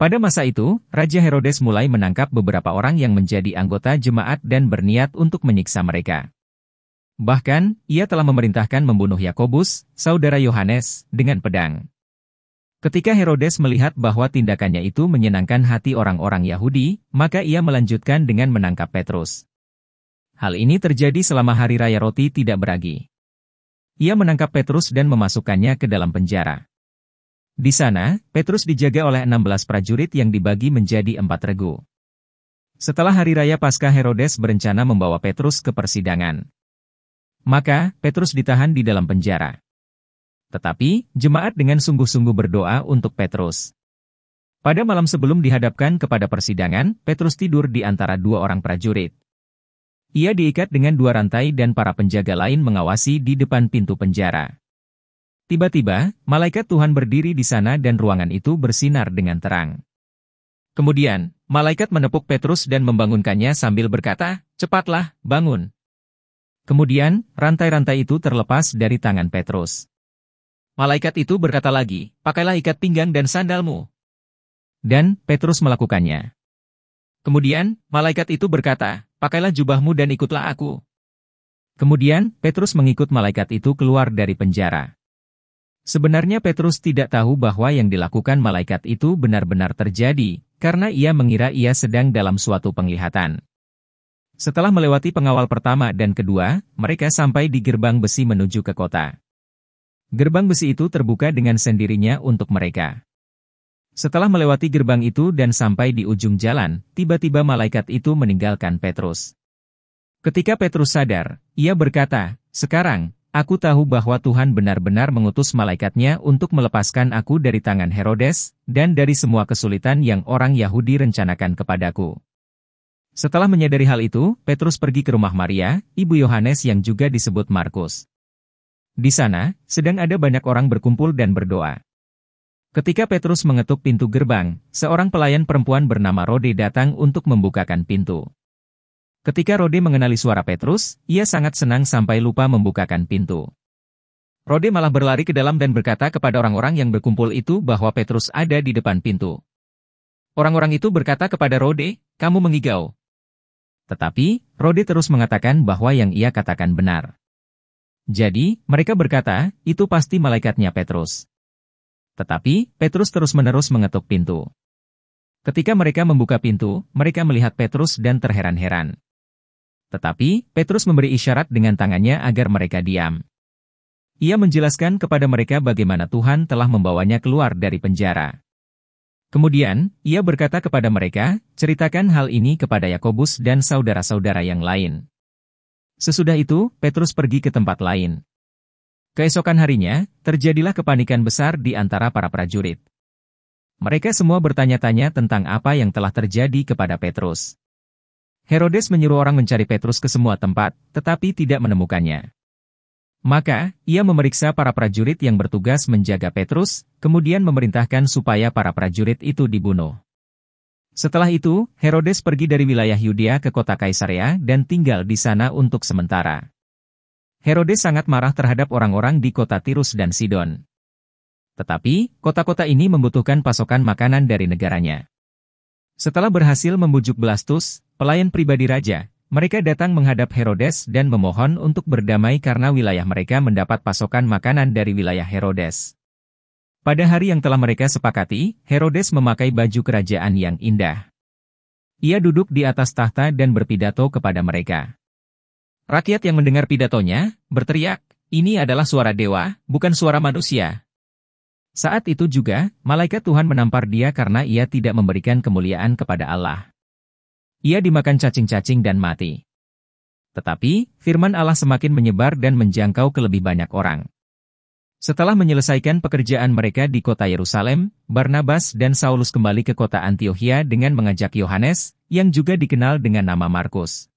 Pada masa itu, Raja Herodes mulai menangkap beberapa orang yang menjadi anggota jemaat dan berniat untuk menyiksa mereka. Bahkan, ia telah memerintahkan membunuh Yakobus, saudara Yohanes, dengan pedang. Ketika Herodes melihat bahwa tindakannya itu menyenangkan hati orang-orang Yahudi, maka ia melanjutkan dengan menangkap Petrus. Hal ini terjadi selama hari raya roti tidak beragi. Ia menangkap Petrus dan memasukkannya ke dalam penjara. Di sana, Petrus dijaga oleh 16 prajurit yang dibagi menjadi 4 regu. Setelah hari raya Paskah, Herodes berencana membawa Petrus ke persidangan. Maka, Petrus ditahan di dalam penjara. Tetapi, jemaat dengan sungguh-sungguh berdoa untuk Petrus. Pada malam sebelum dihadapkan kepada persidangan, Petrus tidur di antara 2 orang prajurit. Ia diikat dengan 2 rantai dan para penjaga lain mengawasi di depan pintu penjara. Tiba-tiba, malaikat Tuhan berdiri di sana dan ruangan itu bersinar dengan terang. Kemudian, malaikat menepuk Petrus dan membangunkannya sambil berkata, "Cepatlah, bangun." Kemudian, rantai-rantai itu terlepas dari tangan Petrus. Malaikat itu berkata lagi, "Pakailah ikat pinggang dan sandalmu." Dan Petrus melakukannya. Kemudian, malaikat itu berkata, "Pakailah jubahmu dan ikutlah aku." Kemudian, Petrus mengikut malaikat itu keluar dari penjara. Sebenarnya Petrus tidak tahu bahwa yang dilakukan malaikat itu benar-benar terjadi, karena ia mengira ia sedang dalam suatu penglihatan. Setelah melewati pengawal pertama dan kedua, mereka sampai di gerbang besi menuju ke kota. Gerbang besi itu terbuka dengan sendirinya untuk mereka. Setelah melewati gerbang itu dan sampai di ujung jalan, tiba-tiba malaikat itu meninggalkan Petrus. Ketika Petrus sadar, ia berkata, "Sekarang, aku tahu bahwa Tuhan benar-benar mengutus malaikatnya untuk melepaskan aku dari tangan Herodes, dan dari semua kesulitan yang orang Yahudi rencanakan kepadaku." Setelah menyadari hal itu, Petrus pergi ke rumah Maria, ibu Yohanes yang juga disebut Markus. Di sana, sedang ada banyak orang berkumpul dan berdoa. Ketika Petrus mengetuk pintu gerbang, seorang pelayan perempuan bernama Rode datang untuk membukakan pintu. Ketika Rode mengenali suara Petrus, ia sangat senang sampai lupa membukakan pintu. Rode malah berlari ke dalam dan berkata kepada orang-orang yang berkumpul itu bahwa Petrus ada di depan pintu. Orang-orang itu berkata kepada Rode, "Kamu mengigau." Tetapi, Rode terus mengatakan bahwa yang ia katakan benar. Jadi, mereka berkata, "Itu pasti malaikatnya Petrus." Tetapi, Petrus terus-menerus mengetuk pintu. Ketika mereka membuka pintu, mereka melihat Petrus dan terheran-heran. Tetapi, Petrus memberi isyarat dengan tangannya agar mereka diam. Ia menjelaskan kepada mereka bagaimana Tuhan telah membawanya keluar dari penjara. Kemudian, ia berkata kepada mereka, "Ceritakan hal ini kepada Yakobus dan saudara-saudara yang lain." Sesudah itu, Petrus pergi ke tempat lain. Keesokan harinya, terjadilah kepanikan besar di antara para prajurit. Mereka semua bertanya-tanya tentang apa yang telah terjadi kepada Petrus. Herodes menyuruh orang mencari Petrus ke semua tempat, tetapi tidak menemukannya. Maka, ia memeriksa para prajurit yang bertugas menjaga Petrus, kemudian memerintahkan supaya para prajurit itu dibunuh. Setelah itu, Herodes pergi dari wilayah Yudea ke kota Kaisarea dan tinggal di sana untuk sementara. Herodes sangat marah terhadap orang-orang di kota Tirus dan Sidon. Tetapi, kota-kota ini membutuhkan pasokan makanan dari negaranya. Setelah berhasil membujuk Blastus, pelayan pribadi raja, mereka datang menghadap Herodes dan memohon untuk berdamai karena wilayah mereka mendapat pasokan makanan dari wilayah Herodes. Pada hari yang telah mereka sepakati, Herodes memakai baju kerajaan yang indah. Ia duduk di atas tahta dan berpidato kepada mereka. Rakyat yang mendengar pidatonya, berteriak, "Ini adalah suara dewa, bukan suara manusia." Saat itu juga, malaikat Tuhan menampar dia karena ia tidak memberikan kemuliaan kepada Allah. Ia dimakan cacing-cacing dan mati. Tetapi, firman Allah semakin menyebar dan menjangkau ke lebih banyak orang. Setelah menyelesaikan pekerjaan mereka di kota Yerusalem, Barnabas dan Saulus kembali ke kota Antiokhia dengan mengajak Yohanes, yang juga dikenal dengan nama Markus.